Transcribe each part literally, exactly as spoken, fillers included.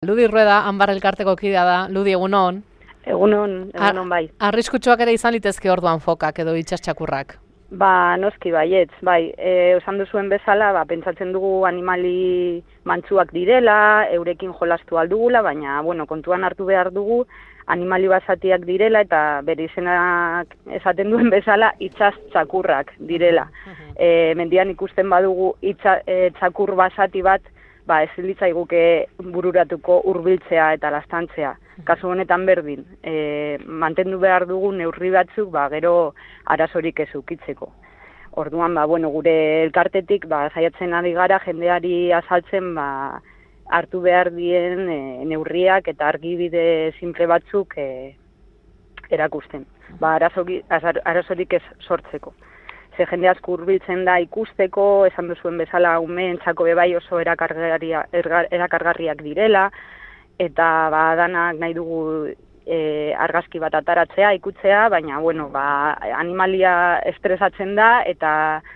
Ludi Rueda, Anbar elkarteko kidea da. Ludi, egunon. Egunon, egunon bai. Arriskutsuak ere izan litezke orduan fokak edo itxastxakurrak. Ba, noski baietz, bai. E, osan duzuen bezala, ba, pentsatzen dugu animali mantsuak direla, eurekin jolastu aldugula, baina, bueno, kontuan hartu behar dugu, animali basatiak direla eta bere izenak esaten duen bezala itsas txakurrak direla. E, mendian ikusten badugu itxa, e, txakur basati bat, ba, ez litzaiguke bururatuko hurbiltzea eta lastantzea. Kasu honetan berdin, e, mantendu behar dugu neurri batzuk, ba, gero arazorik ez ukitzeko. Orduan, ba, bueno, gure elkartetik, ba, saiatzen ari gara jendeari azaltzen, ba, hartu behar dien e, neurriak eta argibide simple batzuk e, erakusten. Ba, arazorik, arazorik ez sortzeko. Ze jende asko hurbiltzen da ikusteko, esan duzuen bezala umeentzako bebai oso erakargarria, erakargarriak direla, eta ba, danak nahi dugu e, argazki bat ataratzea, ikutzea, baina bueno, ba, animalia estresatzen da eta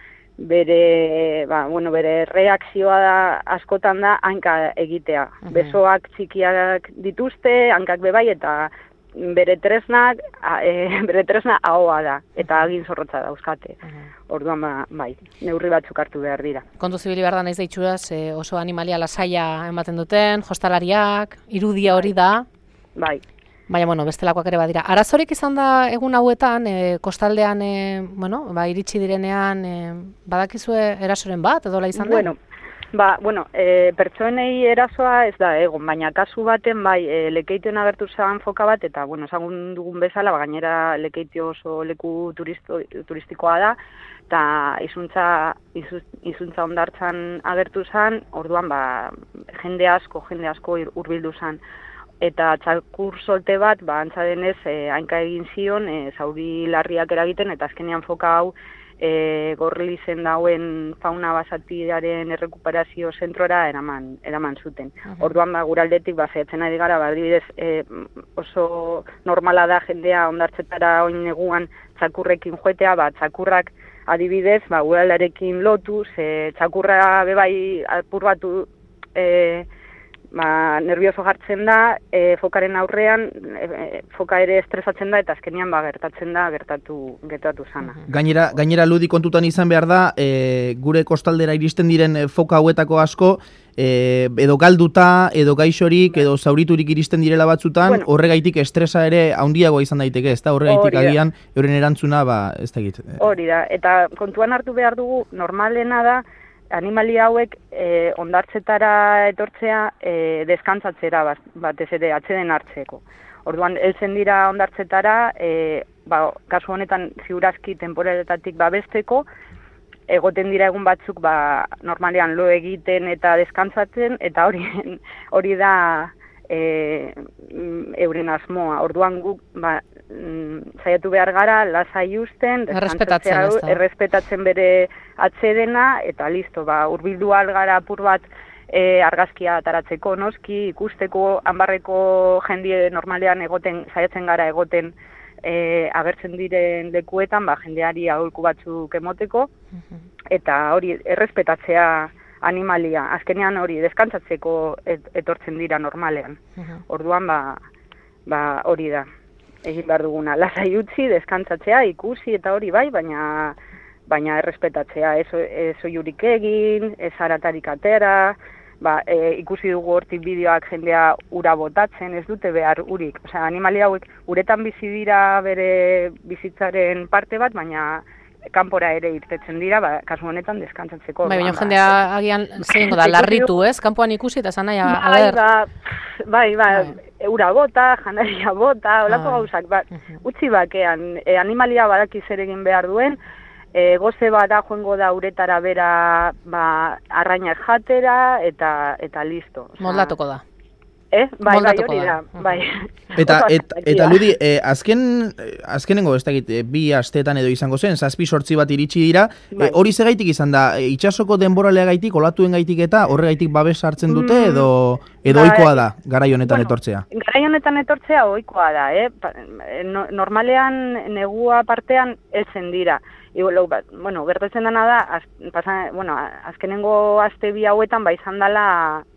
bere, ba, bueno, bere reakzioa da, askotan da hanka egitea. Uh-huh. Besoak txikiak dituzte, hankak bebai, eta bere tresnak, e, bere tresna ahoa da, eta agin zorrotza dauzkate. Uh-huh. Orduan, ba, bai, neurri batzuk hartu behar dira. Kontu zibili behar da naiz deitxuraz, e, oso animalia lasaia ematen duten, jostalariak, irudia hori da. Bai. Baina, bueno, bestelakoak ere badira. Arazorik izan da egun hauetan, e, kostaldean, e, bueno, ba, iritsi direnean, e, badakizue erasoren bat, edola izan da? Bueno, ba, bueno, e, pertsonei erasoa ez da egon, baina kasu baten, bai, e, lekeitioen agertu zen foka bat, eta, bueno, esagun dugun bezala, ba, gainera lekeitio oso leku turisto, turistikoa da, eta izuntza, izuntza ondartzan agertu zen, orduan, ba, jende asko, jende asko hurbildu zen. Eta txakur solte bat, ba, antza denez, e, hainka egin zion, e, zauri larriak eragiten, eta azkenean foka hau e, gorlizen dauen fauna basatiaren errekuperazio zentrora eraman, eraman zuten. Uh-huh. Orduan, ba, guraldetik, ba, zehatzen ari gara, ba, adibidez, e, oso normala da jendea ondartzetara oin neguan txakurrekin joetea, ba, txakurrak adibidez, ba, guraldarekin lotuz, e, txakurra bebai apur batu, e, ba, nervioso jartzen da, e, fokaren aurrean, e, foka ere estresatzen da, eta azkenean ba, gertatzen da, gertatu, gertatu sana. Gainera, gainera Ludi kontutan izan behar da, e, gure kostaldera iristen diren foka hauetako asko, e, edo galduta, edo gaixorik, edo zauriturik iristen direla batzutan, bueno, horregaitik estresa ere handiagoa izan daiteke, ez da? Horregaitik agian, euren erantzuna, ba, ez da egit. Hori da, eta kontuan hartu behar dugu, normalena da, animalia hauek e, ondartzetara etortzea e, deskantzatzera bat, batez ere atseden hartzeko. Orduan, heltzen dira ondartzetara, e, ba, kasu honetan ziurazki temporaletatik babesteko, egoten dira egun batzuk ba, normalean lo egiten eta deskantzatzen, eta hori, hori da e, euren asmoa. Orduan guk ba, saiatu behar gara, lasai usten, errespetatzen, errespetatzen bere atsedena, eta listo, ba, hurbildu algara apur bat e, argazkia ataratzeko noski, ikusteko, Anbarreko jendie normalean egoten, saiatzen gara egoten e, agertzen diren lekuetan, ba, jendeari aholku batzuk emoteko, eta hori errespetatzea animalia, azkenean hori deskantzatzeko et, etortzen dira normalean. Orduan, ba, ba, hori da. Egin behar duguna, lasai utzi, deskantzatzea, ikusi eta hori bai, baina baina errespetatzea, ez, ez oiurik egin, ez haratarik atera, ba, e, ikusi dugu hortik bideoak jendea ura botatzen, ez dute behar urik. Osea, animalia hauek uretan bizi dira bere bizitzaren parte bat, baina kanpora ere irtetzen dira, ba, kasu honetan deskantzatzeko. Bai, baina jendea agian zeingo da, larritu, ez? Kanpoan ikusi eta zanaia, a bai, ber. Ba, bai, ba, ura bota, janaria bota, olako gauzak, ba, utzi bakean, e, animalia badaki zer egin behar duen, e, goze bada joango da uretara bera ba, arrainak jatera, eta, eta listo. Osa, moldatuko da. Eh? Bai, bai, hori da, bai. Eta, et, eta Ludi, eh, azken, azkenengo ez dakit, eh, bi asteetan edo izango zen, zazpi sortzi bat iritsi dira, bai. eh, hori zegaitik izan da, eh, itsasoko denboralea gaitik, olatuen gaitik eta horregaitik babes hartzen dute, edo, edo bai, ohikoa da, garai honetan bueno, etortzea? Garai honetan etortzea ohikoa da, eh? No, normalean negua partean heltzen dira. Igo, bueno, gertatzen dena da, az, pasan, bueno, azkenengo aste bi hauetan ba izan dela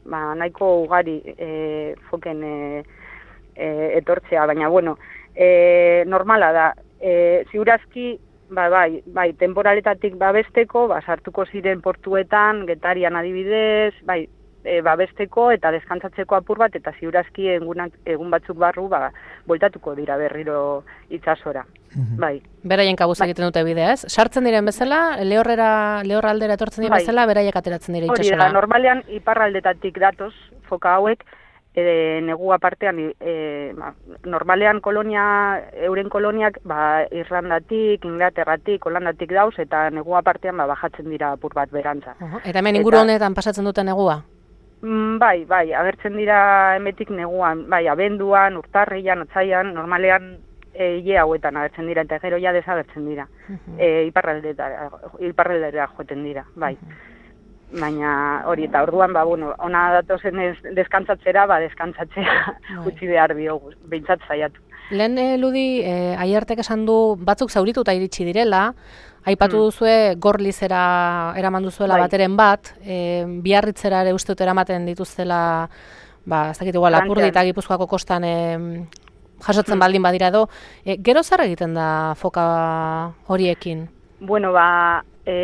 ba, nahiko ugari e, foken e, e, etortzea, baina, bueno, e, normala da, e, ziurazki, ba, bai, bai, temporaletatik babesteko, ba, sartuko ziren portuetan, Getarian adibidez, bai, e, babesteko eta deskantzatzeko apur bat, eta ziurazki egunak, egun batzuk barru, ba, bueltatuko dira berriro itsasora. Bai. Beraien kabuz egiten dute bidea, ez? Sartzen diren bezala, lehorrera, lehorraldera etortzen diren bezala, beraiek ateratzen dira itsasora. Hori da, normalean iparraldetatik datoz foka hauek, e, negua partean, e, ba, normalean kolonia, euren koloniak, ba, Irlandatik, Inglaterratik, Holandatik dauz, eta negua partean, ba, bajatzen dira apur bat berantza. Uh-huh. Eta hemen inguru honetan pasatzen dute negua? Mm, bai, bai, agertzen dira emetik neguan, bai, abenduan, urtarrian, otsaian, normalean, e, ile hauetan agertzen dira, eta gero ja desagertzen dira. Uh-huh. e, iparraldera, iparraldera joeten dira, bai. Uh-huh. Baina hori, eta orduan, ba, bueno, ona datozen deskantzatzera, ba, deskantzatzea utzi behar diogu, behintzat zaiatu. Lehen e, Ludi, e, Aiartek esan du batzuk zaurituta iritsi direla, aipatu hmm. duzue Gorlizera eraman duzuela bai. Bateren bat, e, Biarritzera ere uste dut eramaten dituztela, ba, ez dakit igual, Lapurdi eta Gipuzkoako kostan e, jasotzen hmm. baldin badira edo. E, gero zer egiten da foka horiekin? Bueno, ba,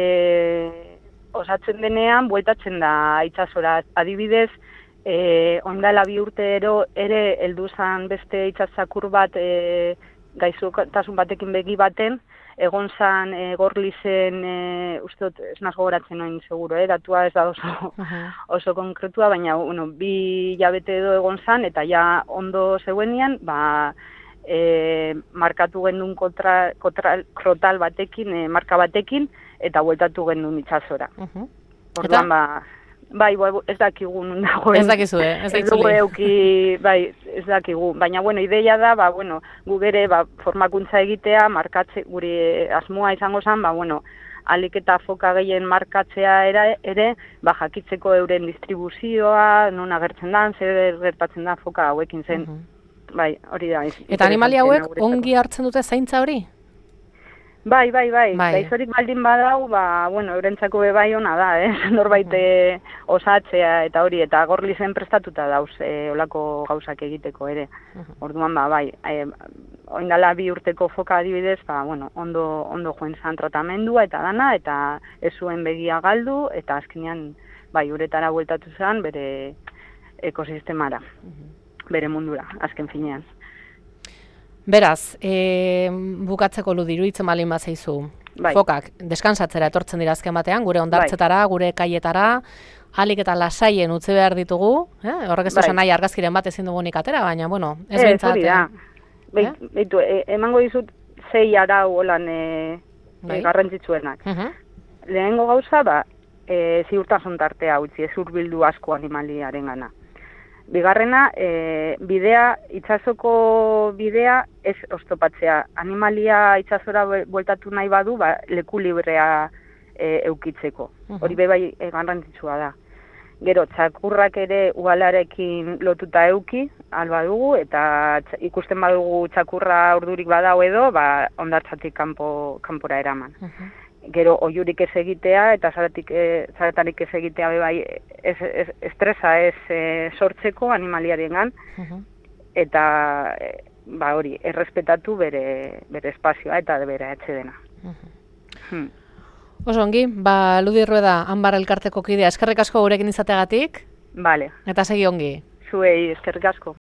e, osatzen denean, bueltatzen da itsasora. Adibidez, e, ondala bi urtero ere helduzan beste itsasakur bat e, gaixotasun batekin begi baten, egon zan e, Gorlizen, e, uste dut, ez naz gogoratzen noin seguro, eh? Datua ez da oso, uh-huh. oso konkretua, baina bueno, bi jabete edo egon zan, eta ja ondo zeuenian, ba, e, markatu gendun kontra, kontra, krotal batekin, e, marka batekin, eta bueltatu gendun itsasora. Uh-huh. Orduan, ba, bai, ez dakigu nun dagoen. Ez dakizu, eh? Ez dakizu. Euki, bai, ez dakigu. Baina, bueno, ideia da, ba, bueno, gu gere, ba, formakuntza egitea, markatze, guri asmoa izango zen, ba, bueno, alik eta foka gehien markatzea ere, ere, ba, jakitzeko euren distribuzioa, non agertzen da, zer gertatzen da foka hauekin zen. Uh-huh. Bai, hori da. Eta animali hauek ongi hartzen dute zaintza hori? Bai, bai, bai. bai. Gaizorik baldin badau, ba, bueno, eurentzako bai ona da, eh? Norbait uh-huh. osatzea eta hori, eta Gorlizen prestatuta dauz, eh, olako gauzak egiteko ere. Uh-huh. Orduan, ba, bai, eh, oindala bi urteko foka adibidez, ba, bueno, ondo, ondo joen zan tratamendua eta dana, eta ez zuen begia galdu, eta azkenean, bai, uretara bueltatu zen bere ekosistemara, uh-huh. bere mundura, azken finean. Beraz, e, bukatzeko Ludi, iruditzen balin bazaizu. Bai. Fokak, deskansatzera etortzen dira azken batean, gure ondartzetara, bai. Gure kaietara, alik eta lasaien utzi behar ditugu, eh? Horrek ez bai. Esan nahi argazkiren bat ezin dugunik atera, baina, bueno, ez e, bintzat. Eh? Beitu, e, emango dizut zei arau holan e, bai. e, garrantzitsuenak. Uh-huh. Lehenengo gauza, ba, e, ziurtasun tartea utzi, ez hurbildu asko animaliaren gana. Bigarrena, e, bidea, itsasoko bidea ez oztopatzea. Animalia itsasora bueltatu nahi badu, ba, leku librea e, eukitzeko. Uh-huh. Hori bebai e, garrantzitsua da. Gero, txakurrak ere ugalarekin lotuta euki, alba dugu, eta tx, ikusten badugu txakurra urdurik badau edo, ba, ondartzatik kanpo, kanpora eraman. Uh-huh. Gero, oiurik ez egitea, eta zaratik, e, zaratarik ez egitea bebai, ez, ez, estresa ez e, sortzeko animaliarengan, uh-huh. eta e, ba hori, errespetatu bere, bere espazioa eta bere atsedena. Uh-huh. Hmm. Oso ongi, ba, Ludi Rueda, Anbar elkarteko kidea, eskerrik asko gurekin izateagatik. Vale. Eta segi ongi. Zuei, eskerrik asko.